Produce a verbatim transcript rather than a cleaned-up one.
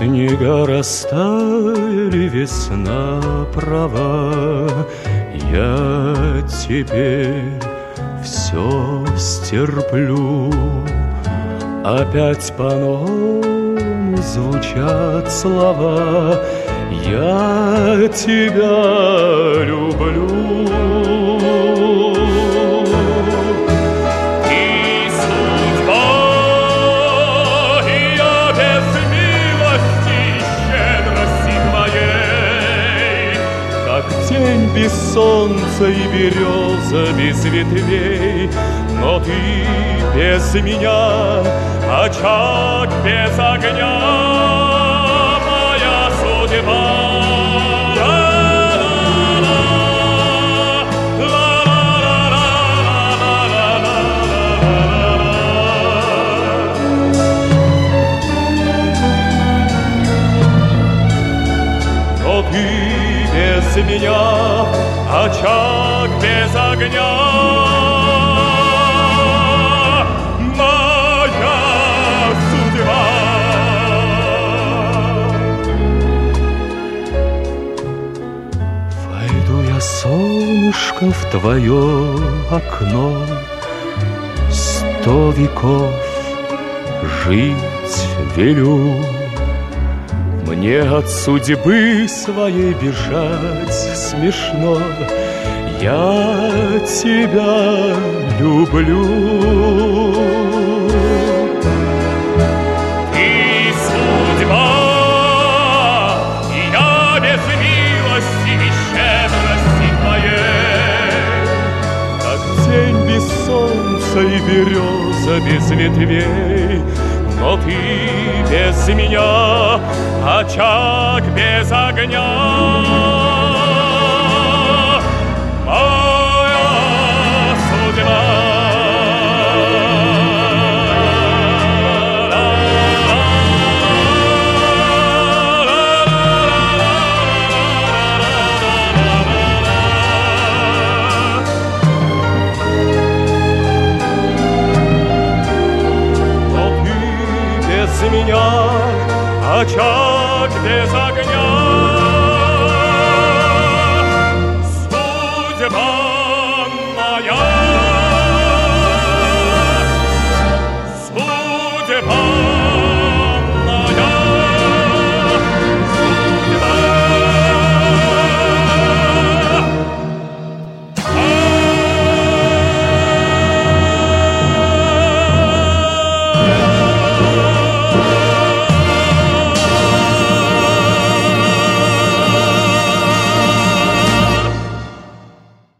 Снега растаяли, весна права, я теперь все стерплю. Опять по-новому звучат слова, я тебя люблю. И судьба, и я без милости и щедрости твоей, как тень без солнца и береза без ветвей, но ты без меня, очаг без огня, моя судьба. Но ты без меня, очаг без огня, солнышко в твое окно, сто веков жить велю. Мне от судьбы своей бежать смешно, я тебя люблю. Ты судьба, и я без милости и щедрости твоей, как тень без солнца и береза без ветвей, но ты без меня, очаг без огня. Меня очаг без огня.